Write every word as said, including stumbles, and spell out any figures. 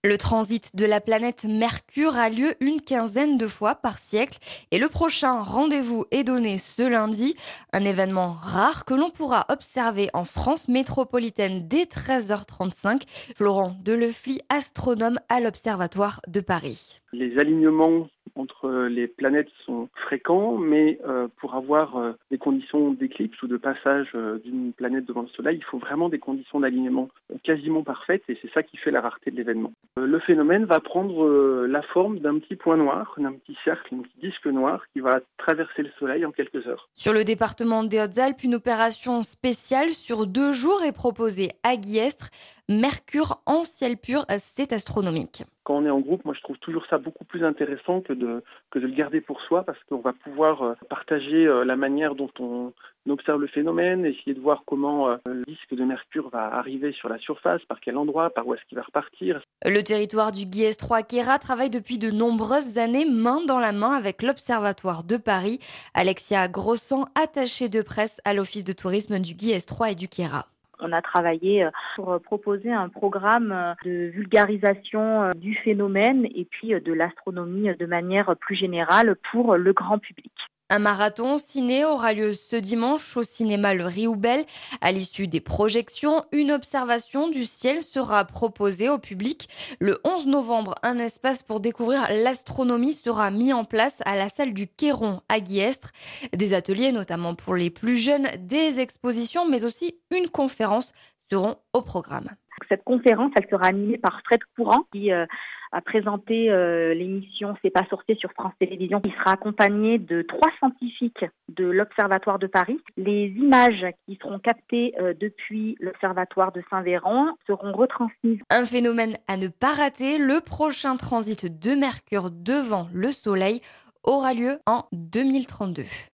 Le transit de la planète Mercure a lieu une quinzaine de fois par siècle et le prochain rendez-vous est donné ce lundi, un événement rare que l'on pourra observer en France métropolitaine dès treize heures trente-cinq. Florent Delefly, astronome à l'Observatoire de Paris. Les alignements entre les planètes sont fréquents, mais euh, pour avoir euh, des conditions d'éclipse ou de passage euh, d'une planète devant le Soleil, il faut vraiment des conditions d'alignement quasiment parfaites et c'est ça qui fait la rareté de l'événement. Euh, le phénomène va prendre euh, la forme d'un petit point noir, d'un petit cercle, d'un petit disque noir qui va traverser le Soleil en quelques heures. Sur le département des Hautes-Alpes, une opération spéciale sur deux jours est proposée à Guillestre. Mercure en ciel pur, c'est astronomique. Quand on est en groupe, moi je trouve toujours ça beaucoup plus intéressant que de, que de le garder pour soi parce qu'on va pouvoir partager la manière dont on observe le phénomène, essayer de voir comment le disque de Mercure va arriver sur la surface, par quel endroit, par où est-ce qu'il va repartir. Le territoire du Guillestre-Queyras travaille depuis de nombreuses années main dans la main avec l'Observatoire de Paris. Alexia Grossan, attachée de presse à l'Office de tourisme du Guillestre et du Queyras. On a travaillé pour proposer un programme de vulgarisation du phénomène et puis de l'astronomie de manière plus générale pour le grand public. Un marathon ciné aura lieu ce dimanche au cinéma Le Rioubel. À l'issue des projections, une observation du ciel sera proposée au public. Le onze novembre, un espace pour découvrir l'astronomie sera mis en place à la salle du Queyron à Guillestre. Des ateliers, notamment pour les plus jeunes, des expositions, mais aussi une conférence seront au programme. Cette conférence, elle sera animée par Fred Courant, qui euh, a présenté euh, l'émission C'est pas sorcier sur France Télévisions. Il sera accompagné de trois scientifiques de l'Observatoire de Paris. Les images qui seront captées euh, depuis l'Observatoire de Saint-Véran seront retransmises. Un phénomène à ne pas rater, le prochain transit de Mercure devant le Soleil aura lieu en deux mille trente-deux.